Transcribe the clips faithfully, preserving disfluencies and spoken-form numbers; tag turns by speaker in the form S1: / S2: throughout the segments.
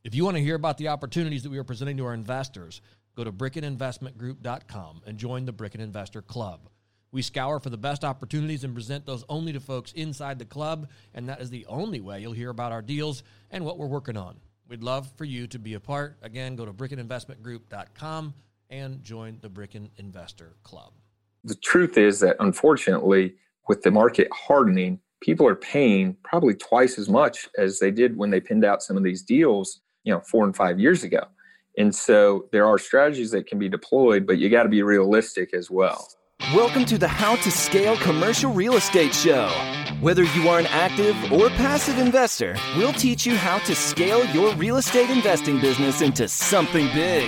S1: If you want to hear about the opportunities that we are presenting to our investors, go to Bricken Investment Group dot com and join the Bricken Investor Club. We scour for the best opportunities and present those only to folks inside the club, and that is the only way you'll hear about our deals and what we're working on. We'd love for you to be a part. Again, go to Bricken Investment Group dot com and join the Bricken Investor Club.
S2: The truth is that, unfortunately, with the market hardening, people are paying probably twice as much as they did when they pinned out some of these deals, you know, four and five years ago. And so there are strategies that can be deployed, but you got to be realistic as well.
S3: Welcome to the How to Scale Commercial Real Estate Show. Whether you are an active or passive investor, we'll teach you how to scale your real estate investing business into something big.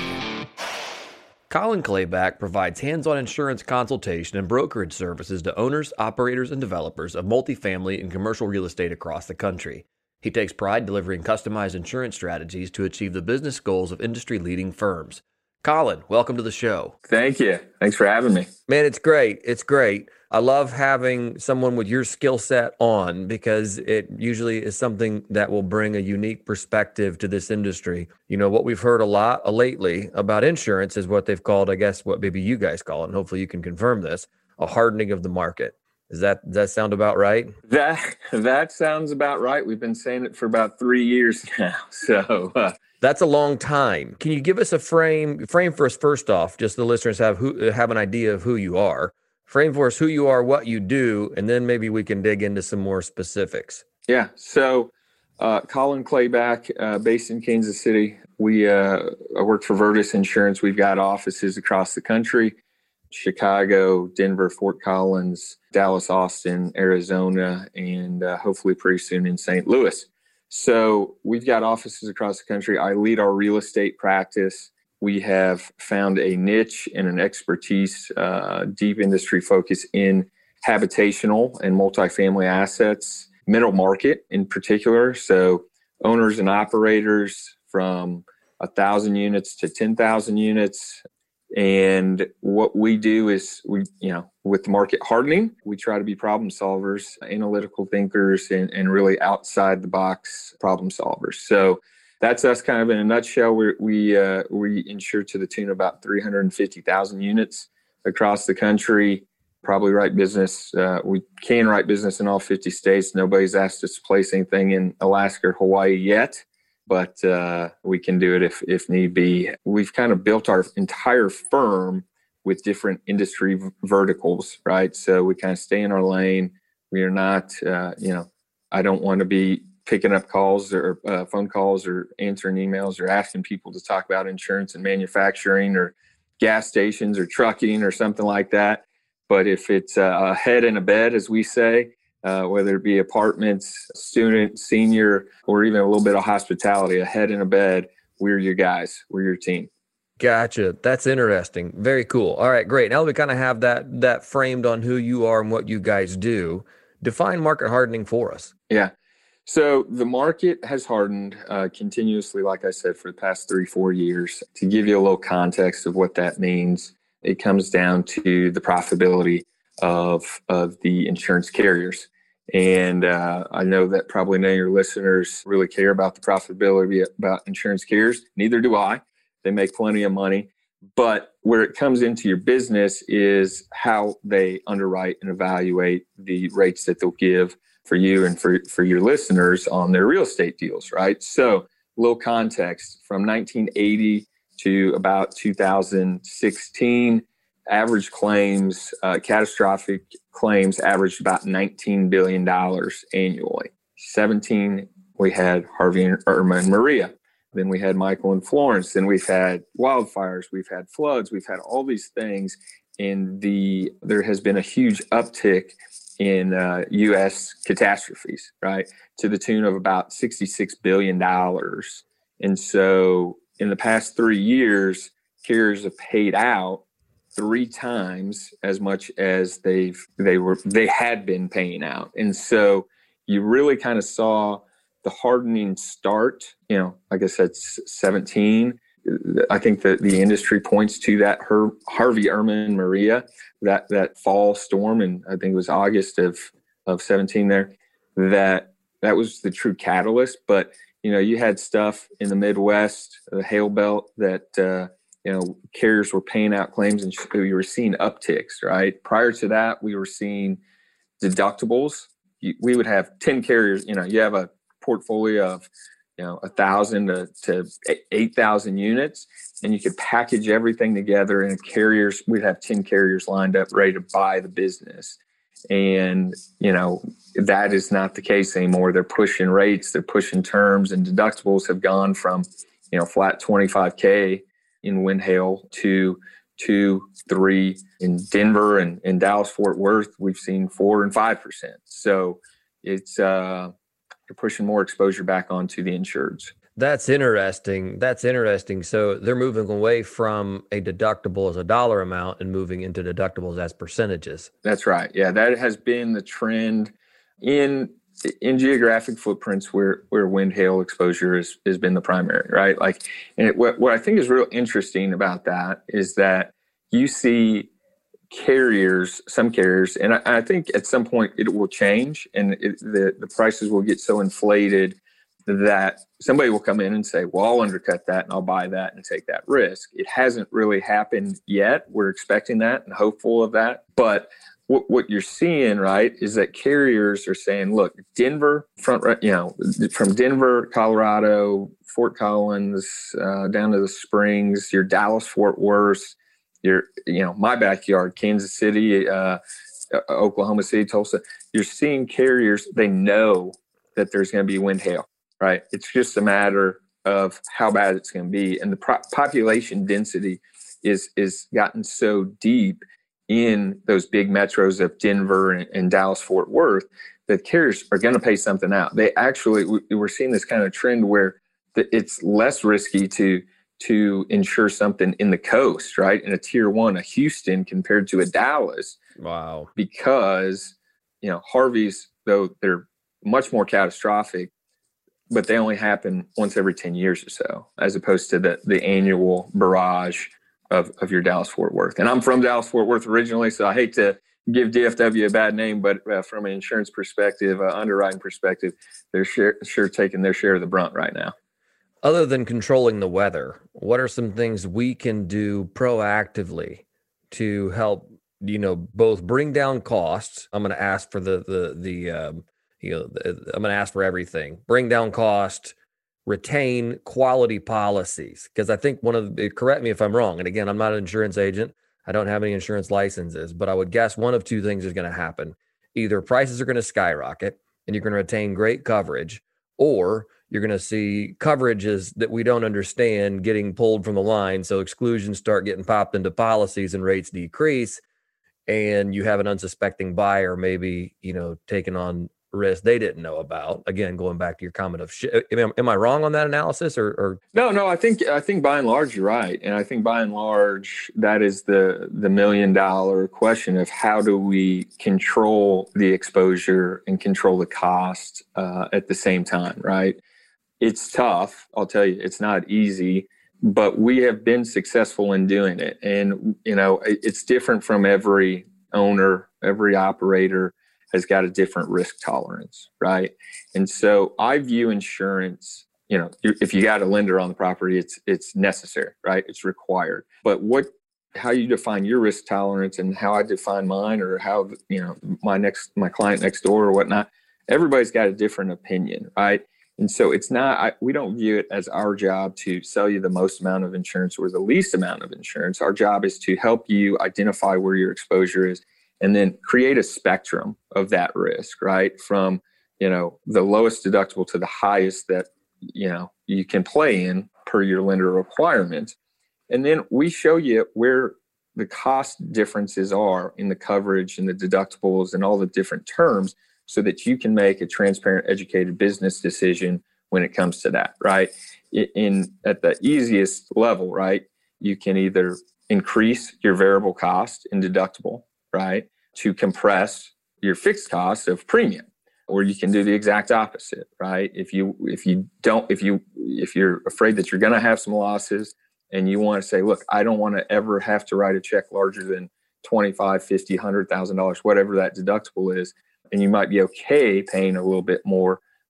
S4: Colin Clayback provides hands-on insurance consultation and brokerage services to owners, operators, and developers of multifamily and commercial real estate across the country. He takes pride delivering customized insurance strategies to achieve the business goals of industry-leading firms. Colin, welcome to the show.
S2: Thank you. Thanks for having me.
S4: Man, it's great. It's great. I love having someone with your skill set on because it usually is something that will bring a unique perspective to this industry. You know, what we've heard a lot lately about insurance is what they've called, I guess, what maybe you guys call it, and hopefully you can confirm this, a hardening of the market. Does that, does that sound about right?
S2: That that sounds about right. We've been saying it for about three years now. So uh,
S4: that's a long time. Can you give us a frame frame for us first off, just the listeners have who have an idea of who you are. Frame for us who you are, what you do, and then maybe we can dig into some more specifics.
S2: Yeah. So uh, Colin Clayback, uh, based in Kansas City. We uh, I work for Virtus Insurance. We've got offices across the country. Chicago, Denver, Fort Collins, Dallas, Austin, Arizona, and uh, hopefully pretty soon in Saint Louis. So we've got offices across the country. I lead our real estate practice. We have found a niche and an expertise, uh, deep industry focus in habitational and multifamily assets, middle market in particular. So owners and operators from one thousand units to ten thousand units. And what we do is we, you know, with the market hardening, we try to be problem solvers, analytical thinkers, and, and really outside the box problem solvers. So that's us kind of in a nutshell. We we uh, we insure to the tune of about three hundred fifty thousand units across the country. Probably write business. Uh, we can write business in all fifty states. Nobody's asked us to place anything in Alaska or Hawaii yet, but uh, we can do it if if need be. We've kind of built our entire firm with different industry v- verticals, right? So we kind of stay in our lane. We are not, uh, you know, I don't want to be picking up calls or uh, phone calls or answering emails or asking people to talk about insurance and manufacturing or gas stations or trucking or something like that. But if it's a head in a bed, as we say, uh, whether it be apartments, student, senior, or even a little bit of hospitality, a head in a bed, we're your guys. We're your team.
S4: Gotcha. That's interesting. Very cool. All right, great. Now we kind of have that that framed on who you are and what you guys do. Define market hardening for us.
S2: Yeah. So the market has hardened uh, continuously, like I said, for the past three, four years. To give you a little context of what that means, it comes down to the profitability of of the insurance carriers. And uh, I know that probably none of your listeners really care about the profitability about insurance carriers. Neither do I. They make plenty of money. But where it comes into your business is how they underwrite and evaluate the rates that they'll give for you and for, for your listeners on their real estate deals, right? So a little context, from nineteen eighty to about two thousand sixteen, average claims, uh, catastrophic claims averaged about nineteen billion dollars annually. seventeen, we had Harvey, Irma, and Maria. Then we had Michael and Florence. Then we've had wildfires. We've had floods. We've had all these things. And the there has been a huge uptick in uh, U S catastrophes, right, to the tune of about sixty-six billion dollars. And so in the past three years, carriers have paid out three times as much as they've they were they had been paying out. And so you really kind of saw the hardening start, you know, like I said, seventeen. I think that the industry points to that Her, Harvey, Irma, and Maria, that that fall storm, and I think it was August of of seventeen there, that that was the true catalyst. But you know, you had stuff in the Midwest, the hail belt that, uh, you know, carriers were paying out claims and we were seeing upticks, right? Prior to that, we were seeing deductibles. We would have ten carriers, you know, you have a portfolio of, you know, a thousand to, to eight thousand units, and you could package everything together, and carriers, we'd have ten carriers lined up ready to buy the business. And, you know, that is not the case anymore. They're pushing rates, they're pushing terms, and deductibles have gone from, you know, flat twenty-five K in wind hail to two, three in Denver and in Dallas, Fort Worth. We've seen four and five percent. So it's, uh, you're pushing more exposure back onto the insureds.
S4: That's interesting. That's interesting. So they're moving away from a deductible as a dollar amount and moving into deductibles as percentages.
S2: That's right. Yeah, that has been the trend in in geographic footprints where where wind hail exposure is, has been the primary, right? Like, and it, what what I think is real interesting about that is that you see carriers, some carriers, and I, I think at some point it will change, and it, the the prices will get so inflated that somebody will come in and say, well, I'll undercut that and I'll buy that and take that risk. It hasn't really happened yet. We're expecting that and hopeful of that. But what, what you're seeing, right, is that carriers are saying, look, Denver, front, you know, from Denver, Colorado, Fort Collins, uh, down to the Springs, your Dallas, Fort Worth, your, you know, my backyard, Kansas City, uh, Oklahoma City, Tulsa, you're seeing carriers, they know that there's going to be wind hail. Right. It's just a matter of how bad it's going to be. And the pro- population density is is gotten so deep in those big metros of Denver and, and Dallas, Fort Worth, that carriers are going to pay something out. They actually, we, we're seeing this kind of trend where the, it's less risky to to insure something in the coast, right? In a tier one, a Houston compared to a Dallas.
S4: Wow.
S2: Because, you know, Harveys, though they're much more catastrophic, but they only happen once every ten years or so, as opposed to the, the annual barrage of, of your Dallas-Fort Worth. And I'm from Dallas-Fort Worth originally, so I hate to give D F W a bad name, but uh, from an insurance perspective, uh, underwriting perspective, they're sure, sure taking their share of the brunt right now.
S4: Other than controlling the weather, what are some things we can do proactively to help, you know, both bring down costs? I'm going to ask for the, the, the, um, You know, I'm going to ask for everything. Bring down cost, retain quality policies. Because I think one of the, correct me if I'm wrong. And again, I'm not an insurance agent. I don't have any insurance licenses, but I would guess one of two things is going to happen. Either prices are going to skyrocket and you're going to retain great coverage, or you're going to see coverages that we don't understand getting pulled from the line. So exclusions start getting popped into policies and rates decrease. And you have an unsuspecting buyer maybe, you know, taking on risk they didn't know about. Again, going back to your comment of, sh- am, am I wrong on that analysis or, or?
S2: No, no, I think, I think by and large, you're right. And I think by and large, that is the, the million dollar question of how do we control the exposure and control the cost uh, at the same time, right? It's tough. I'll tell you, it's not easy, but we have been successful in doing it. And, you know, it's different from every owner, every operator has got a different risk tolerance, right? And so I view insurance, you know, if you got a lender on the property, it's it's necessary, right? It's required. But what, how you define your risk tolerance and how I define mine, or how, you know, my next, my client next door or whatnot, everybody's got a different opinion, right? And so it's not, I, we don't view it as our job to sell you the most amount of insurance or the least amount of insurance. Our job is to help you identify where your exposure is, and then create a spectrum of that risk, right? From, you know, the lowest deductible to the highest that, you know, you can play in per your lender requirements. And then we show you where the cost differences are in the coverage and the deductibles and all the different terms, so that you can make a transparent, educated business decision when it comes to that, right? In at the easiest level, right? You can either increase your variable cost and deductible, right, to compress your fixed cost of premium, or you can do the exact opposite, right? If you if you don't if you if you're afraid that you're going to have some losses, and you want to say, look, I don't want to ever have to write a check larger than twenty-five, fifty, one hundred thousand dollars, whatever that deductible is, and you might be okay paying a little bit more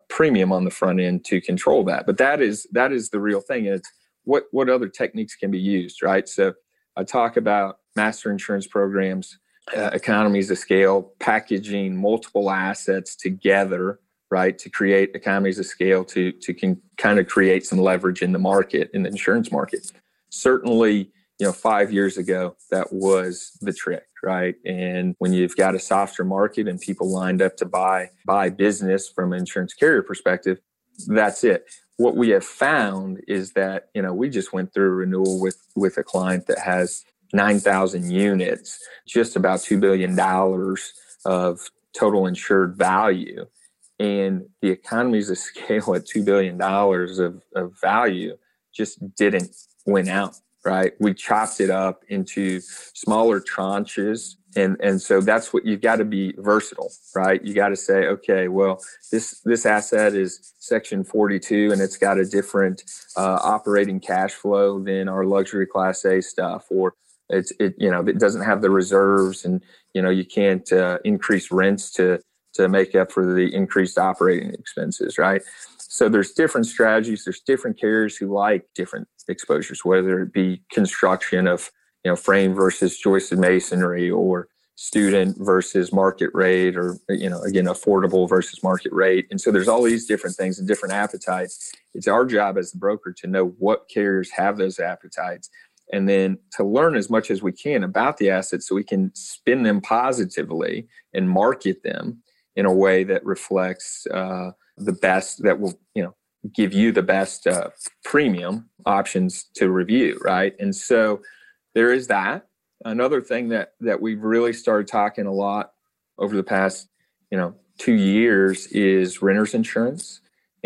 S2: premium on the front end to control that. But that is that is the real thing. And it's what what other techniques can be used, right? So I talk about master insurance programs, uh, economies of scale, packaging multiple assets together, right, to create economies of scale to to can kind of create some leverage in the market, in the insurance market. Certainly, you know, five years ago, that was the trick, right? And when you've got a softer market and people lined up to buy buy business from an insurance carrier perspective, that's it. What we have found is that, you know, we just went through a renewal with with a client that has nine thousand units, just about two billion dollars of total insured value. And the economies of scale at two billion dollars of, of value just didn't win out. Right. We chopped it up into smaller tranches. And, and so that's what you've got to be versatile, right? You got to say, okay, well, this, this asset is section forty-two and it's got a different uh, operating cash flow than our luxury class A stuff, or it's, it, you know, it doesn't have the reserves and, you know, you can't uh, increase rents to, to make up for the increased operating expenses. Right. So there's different strategies. There's different carriers who like different exposures, whether it be construction of, you know, frame versus joisted masonry, or student versus market rate, or, you know, again, affordable versus market rate. And so there's all these different things and different appetites. It's our job as the broker to know what carriers have those appetites, and then to learn as much as we can about the assets so we can spin them positively and market them in a way that reflects uh, the best, that will, you know, give you the best uh, premium options to review, right? And so there is that. Another thing that that we've really started talking a lot over the past, you know, two years is renter's insurance.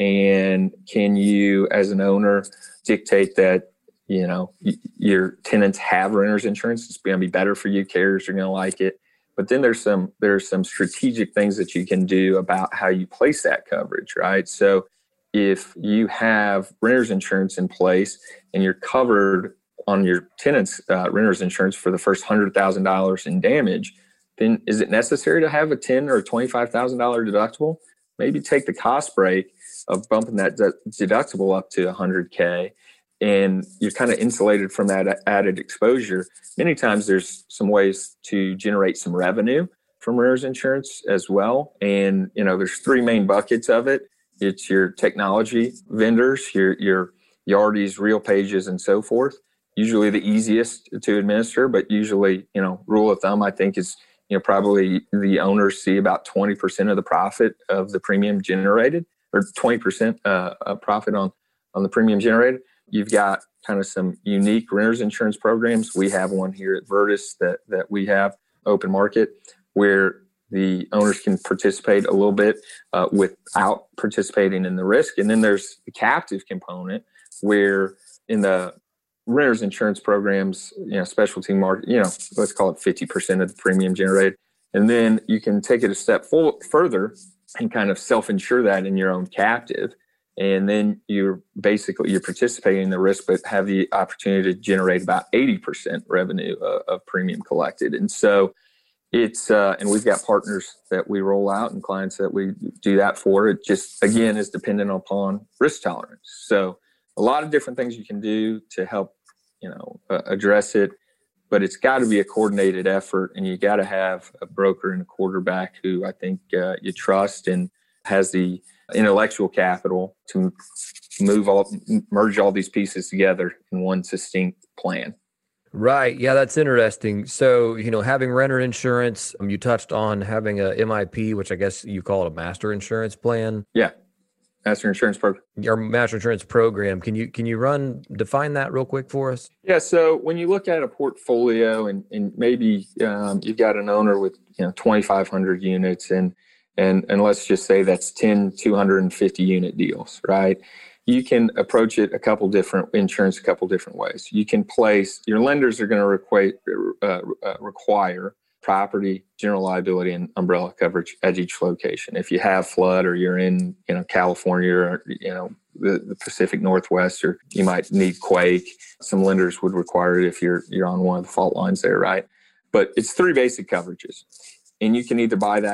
S2: And can you, as an owner, dictate that, you know, y- your tenants have renter's insurance? It's going to be better for you. Carriers are going to like it. But then there's some there's some strategic things that you can do about how you place that coverage, right? So if you have renter's insurance in place and you're covered on your tenant's uh, renter's insurance for the first one hundred thousand dollars in damage, then is it necessary to have a ten thousand dollars or twenty-five thousand dollars deductible? Maybe take the cost break of bumping that de- deductible up to one hundred K, and you're kind of insulated from that added exposure. Many times there's some ways to generate some revenue from renter's insurance as well. And, you know, there's three main buckets of it. It's your technology vendors, your, your Yardies, RealPages, and so forth. Usually the easiest to administer, but usually, you know, rule of thumb, I think, is, you know, probably the owners see about twenty percent of the profit of the premium generated, or twenty percent uh, profit on, on the premium generated. You've got kind of some unique renter's insurance programs. We have one here at Virtus that, that we have, open market, where the owners can participate a little bit uh, without participating in the risk. And then there's the captive component, where in the renter's insurance programs, you know, specialty market, you know, let's call it fifty percent of the premium generated. And then you can take it a step full, further and kind of self-insure that in your own captive. And then you're basically, you're participating in the risk, but have the opportunity to generate about eighty percent revenue uh, of premium collected. And so it's, uh, and we've got partners that we roll out and clients that we do that for. It just, again, is dependent upon risk tolerance. So a lot of different things you can do to help, you know, uh, address it, but it's got to be a coordinated effort, and you got to have a broker and a quarterback who I think uh, you trust and has the intellectual capital to move all, merge all these pieces together in one succinct plan.
S4: Right. Yeah, that's interesting. So, you know, having renter insurance, um, you touched on having a M I P, which I guess you call it a master insurance plan.
S2: Yeah. Master insurance program.
S4: Your master insurance program. Can you, can you run, define that real quick for us?
S2: Yeah. So when you look at a portfolio and, and maybe um, you've got an owner with, you know, twenty-five hundred units, and, and, and let's just say that's ten two hundred fifty unit deals, right? You can approach it a couple different insurance, a couple different ways. You can place, your lenders are going to require, uh, uh, require property, general liability, and umbrella coverage at each location. If you have flood, or you're in, you know, California, or, you know, the, the Pacific Northwest, or you might need quake, some lenders would require it if you're, you're on one of the fault lines there, right? But it's three basic coverages, and you can either buy that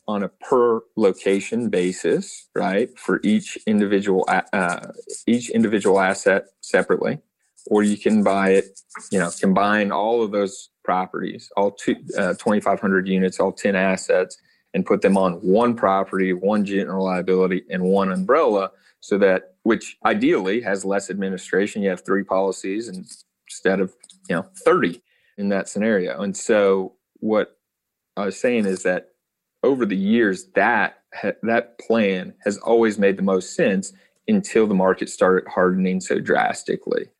S2: on a per location basis, right, for each individual uh, each individual asset separately, or you can buy it, you know, combine all of those properties, all two, uh, twenty-five hundred units, all ten assets, and put them on one property, one general liability, and one umbrella, so that, which ideally has less administration. You have three policies instead of, you know, thirty in that scenario. And so what I was saying is that over the years, that that plan has always made the most sense until the market started hardening so drastically.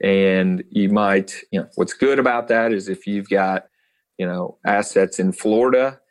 S2: And you might, you know, what's good about that is if you've got, you know, assets in Florida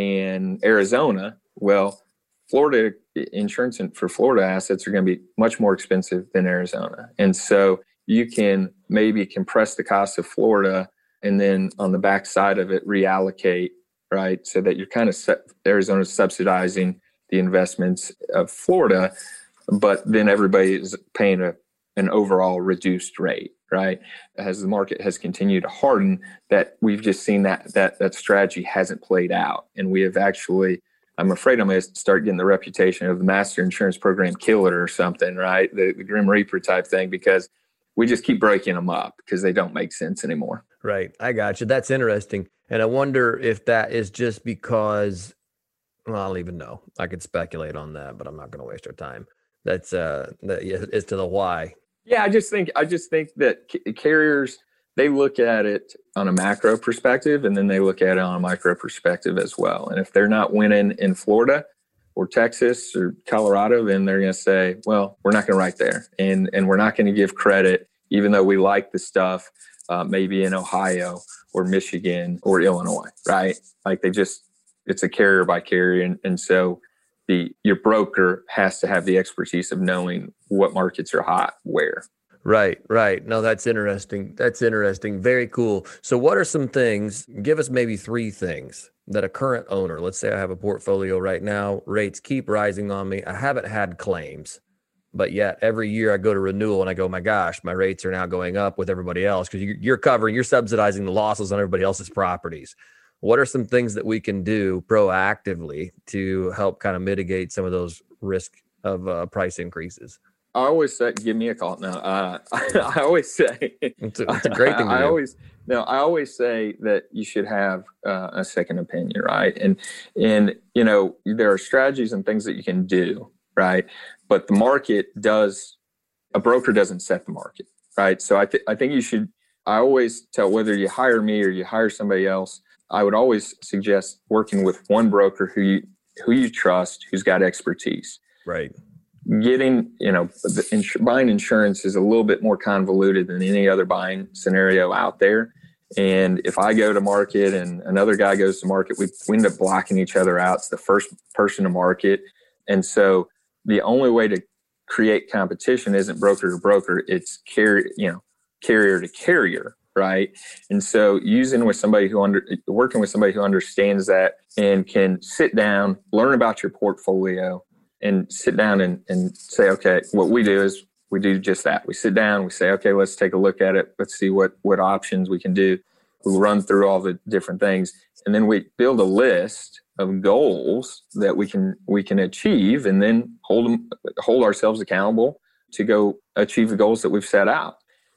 S2: and Arizona, well, Florida insurance for Florida assets are going to be much more expensive than Arizona. And so you can maybe compress the cost of Florida and then on the back side of it, reallocate, right? So that you're kind of set, Arizona's subsidizing the investments of Florida, but then everybody is paying a, an overall reduced rate, right? As the market has continued to harden, that we've just seen that that that strategy hasn't played out. And we have actually, I'm afraid I'm going to start getting the reputation of the master insurance program killer or something, right? The, the Grim Reaper type thing, because we just keep breaking them up because they don't make sense anymore.
S4: Right. I got you. That's interesting. And I wonder if that is just because, well, I don't even know. I could speculate on that, but I'm not going to waste our time. That's uh, that is to the why.
S2: Yeah, I just think I just think that c- carriers, they look at it on a macro perspective, and then they look at it on a micro perspective as well. And if they're not winning in Florida or Texas or Colorado, then they're going to say, well, we're not going to write there, and and we're not going to give credit, even though we like the stuff, uh, maybe in Ohio or Michigan or Illinois, right? Like they just, it's a carrier by carrier. And, and so the, your broker has to have the expertise of knowing what markets are hot, where.
S4: Right, right. No, that's interesting. That's interesting. Very cool. So what are some things, give us maybe three things that a current owner, let's say I have a portfolio right now, rates keep rising on me. I haven't had claims, but yet every year I go to renewal and I go, my gosh, my rates are now going up with everybody else because you're covering, you're subsidizing the losses on everybody else's properties. What are some things that we can do proactively to help kind of mitigate some of those risk of uh, price increases?
S2: I always say, give me a call. No, uh, I, I always say,
S4: it's a, it's a great thing to
S2: I,
S4: do.
S2: I always, no, I always say that you should have uh, a second opinion, right? And, and, you know, there are strategies and things that you can do, right? But the market does, a broker doesn't set the market, right? So I, th- I think you should, I always tell, whether you hire me or you hire somebody else, I would always suggest working with one broker who you, who you trust, who's got expertise.
S4: Right.
S2: Getting, you know, the ins- buying insurance is a little bit more convoluted than any other buying scenario out there. And if I go to market and another guy goes to market, we, we end up blocking each other out. It's the first person to market. And so the only way to create competition isn't broker to broker, it's carrier, you know, carrier to carrier, right? And so using with somebody who under working with somebody who understands that and can sit down, learn about your portfolio, and sit down and, and say, okay, what we do is we do just that. We sit down, we say, okay, let's take a look at it. Let's see what, what options we can do. We run through all the different things. And then we build a list of goals that we can, we can achieve, and then hold them, hold ourselves accountable to go achieve the goals that we've set out.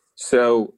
S2: So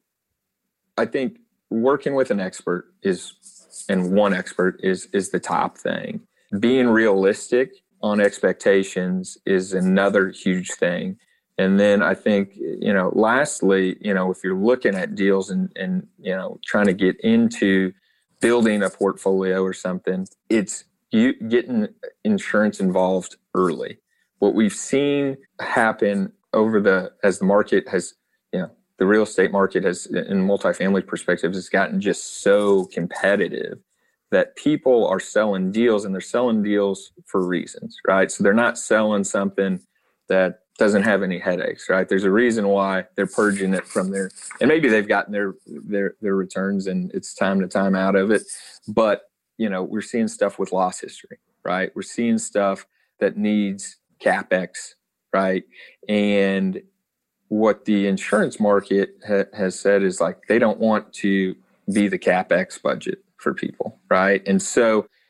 S2: I think working with an expert is, and one expert is, is the top thing. Being realistic on expectations is another huge thing. And then I think, you know, lastly, you know, if you're looking at deals and, and, you know, trying to get into building a portfolio or something, it's you getting insurance involved early. What we've seen happen over the, as the market has, you know, the real estate market has, in multifamily perspectives, has gotten just so competitive that people are selling deals, and they're selling deals for reasons, right? So they're not selling something that doesn't have any headaches, right? There's a reason why they're purging it from their, and maybe they've gotten their their their returns and it's time to time out of it. But, you know, we're seeing stuff with loss history, right? We're seeing stuff that needs CapEx, right? And what the insurance market ha- has said is like, they don't want to be the CapEx budget for people, right? And so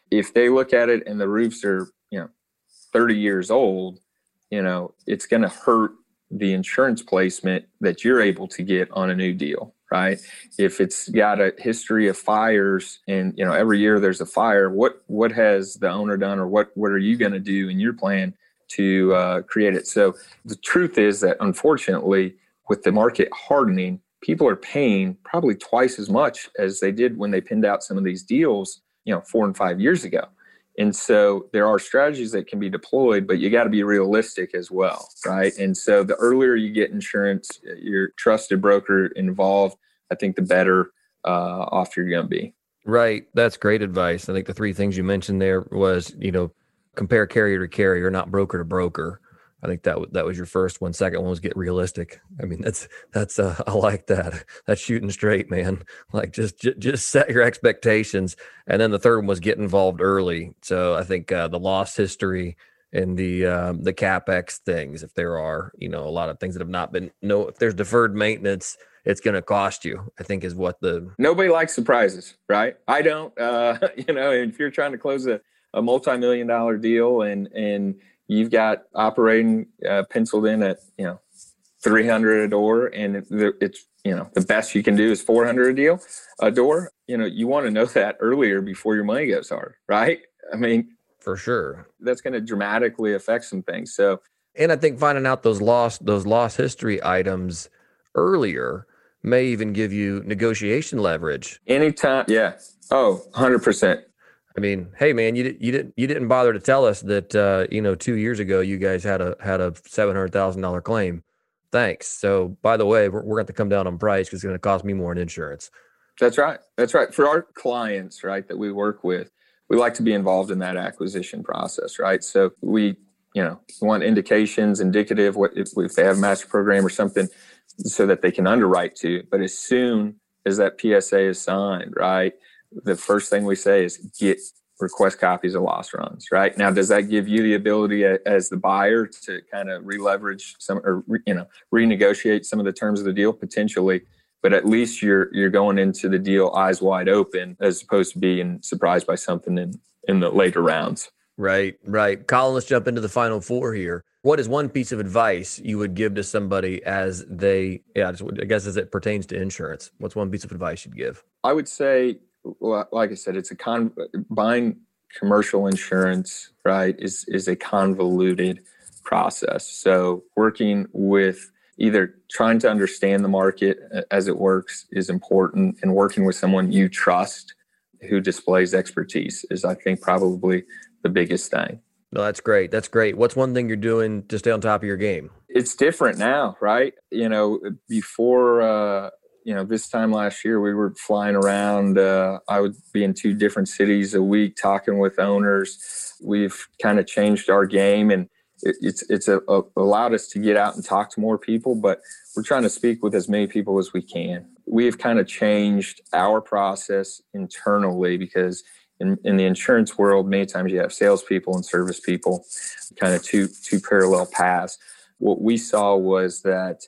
S2: If they look at it and the roofs are, you know, thirty years old, you know, it's going to hurt the insurance placement that you're able to get on a new deal, right? If it's got a history of fires and, you know, every year there's a fire, what, what has the owner done, or what, what are you going to do in your plan to uh, create it? So the truth is that, unfortunately, with the market hardening, people are paying probably twice as much as they did when they pinned out some of these deals, you know, four and five years ago. And so there are strategies that can be deployed, but you got to be realistic as well, right? And so the earlier you get insurance, your trusted broker involved, I think the better uh, off you're going to be.
S4: Right. That's great advice. I think the three things you mentioned there was, you know, compare carrier to carrier, not broker to broker. I think that w- that was your first one. Second one was get realistic. I mean, that's, that's, uh, I like that. That's shooting straight, man. Like just, just, just set your expectations. And then the third one was get involved early. So I think uh, the loss history and the, um, the CapEx things, if there are, you know, a lot of things that have not been, no, if there's deferred maintenance, it's going to cost you, I think is what the.
S2: Nobody likes surprises, right? I don't, uh, you know, if you're trying to close a, a multi-million dollar deal and, and, you've got operating uh, penciled in at, you know, three hundred a door, and it's, you know, the best you can do is four hundred a deal, a door. You know, you want to know that earlier before your money goes hard, right? I mean,
S4: for sure,
S2: that's going to dramatically affect some things. So,
S4: and I think finding out those loss, those loss history items earlier may even give you negotiation leverage.
S2: Anytime. Yeah. Oh, one hundred percent.
S4: I mean, hey man, you didn't you didn't you didn't bother to tell us that uh, you know two years ago you guys had a had a seven hundred thousand dollar claim. Thanks. So by the way, we're, we're going to come down on price because it's going to cost me more in insurance.
S2: That's right. That's right. For our clients, right, that we work with, we like to be involved in that acquisition process, right? So we, you know, want indications, indicative, what if, if they have a master program or something, so that they can underwrite to. But as soon as that P S A is signed, right, the first thing we say is get request copies of loss runs, right? Now, does that give you the ability as the buyer to kind of re-leverage some, or, you know, renegotiate some of the terms of the deal? Potentially, but at least you're, you're going into the deal eyes wide open, as opposed to being surprised by something in, in the later rounds.
S4: Right, right. Colin, let's jump into the final four here. What is one piece of advice you would give to somebody as they, yeah, I guess as it pertains to insurance? What's one piece of advice you'd give?
S2: I would say, like I said, it's a con buying commercial insurance, right, is, is a convoluted process. So working with either trying to understand the market as it works is important, and working with someone you trust who displays expertise is, I think, probably the biggest thing.
S4: No, that's great. That's great. What's one thing you're doing to stay on top of your game?
S2: It's different now, right? You know, before, uh, you know, this time last year, we were flying around. Uh, I would be in two different cities a week talking with owners. We've kind of changed our game, and it, it's it's a, a, allowed us to get out and talk to more people, but we're trying to speak with as many people as we can. We've kind of changed our process internally, because in, in the insurance world, many times you have salespeople and service people, kind of two two parallel paths. What we saw was that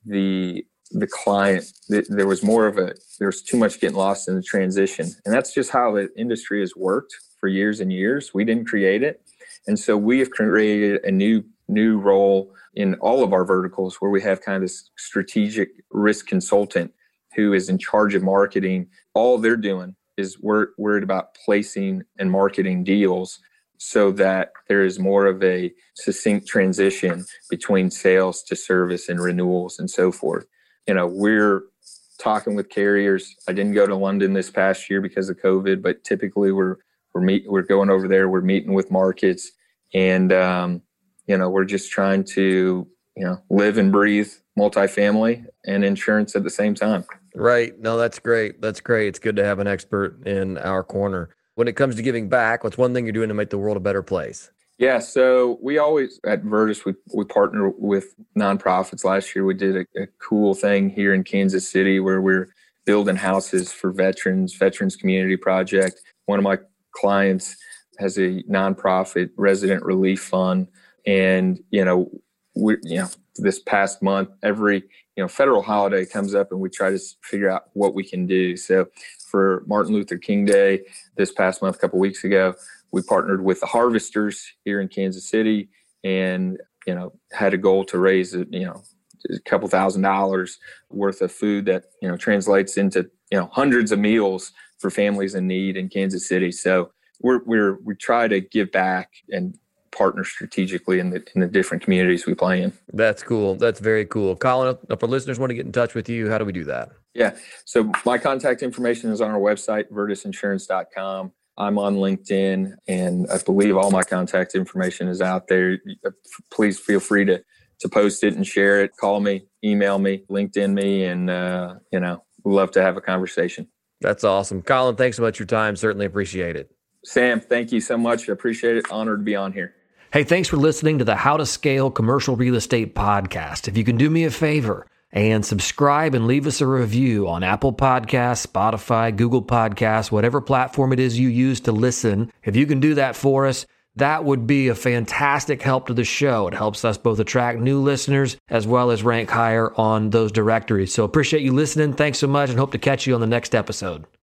S2: the the client, there was more of a, there was too much getting lost in the transition. And that's just how the industry has worked for years and years. We didn't create it. And so we have created a new, new role in all of our verticals, where we have kind of this strategic risk consultant who is in charge of marketing. All they're doing is we're worried about placing and marketing deals, so that there is more of a succinct transition between sales to service and renewals and so forth. You know, we're talking with carriers. I didn't go to London this past year because of COVID, but typically we're we're meet we're going over there. We're meeting with markets, and um, you know, we're just trying to, you know, live and breathe multifamily and insurance at the same time.
S4: Right. No, that's great. That's great. It's good to have an expert in our corner. When it comes to giving back, what's one thing you're doing to make the world a better place?
S2: Yeah, so we always, at Virtus, we, we partner with nonprofits. Last year, we did a, a cool thing here in Kansas City where we're building houses for veterans, Veterans Community Project. One of my clients has a nonprofit resident relief fund. And, you know, we, you know, this past month, every you know, federal holiday comes up and we try to figure out what we can do. So for Martin Luther King Day this past month, a couple of weeks ago, we partnered with the Harvesters here in Kansas City and, you know, had a goal to raise, you know, a couple thousand dollars worth of food that, you know, translates into, you know, hundreds of meals for families in need in Kansas City. So we're, we're, we try to give back and partner strategically in the in the different communities we play in.
S4: That's cool. That's very cool. Colin, if our listeners want to get in touch with you, how do we do that?
S2: Yeah. So my contact information is on our website, virtus insurance dot com. I'm on LinkedIn, and I believe all my contact information is out there. Please feel free to to post it and share it. Call me, email me, LinkedIn me, and uh, you know, we'd love to have a conversation.
S4: That's awesome. Colin, thanks so much for your time. Certainly appreciate it.
S2: Sam, thank you so much. I appreciate it. Honored to be on here.
S1: Hey, thanks for listening to the How to Scale Commercial Real Estate podcast. If you can do me a favor and subscribe and leave us a review on Apple Podcasts, Spotify, Google Podcasts, whatever platform it is you use to listen, if you can do that for us, that would be a fantastic help to the show. It helps us both attract new listeners as well as rank higher on those directories. So appreciate you listening. Thanks so much and hope to catch you on the next episode.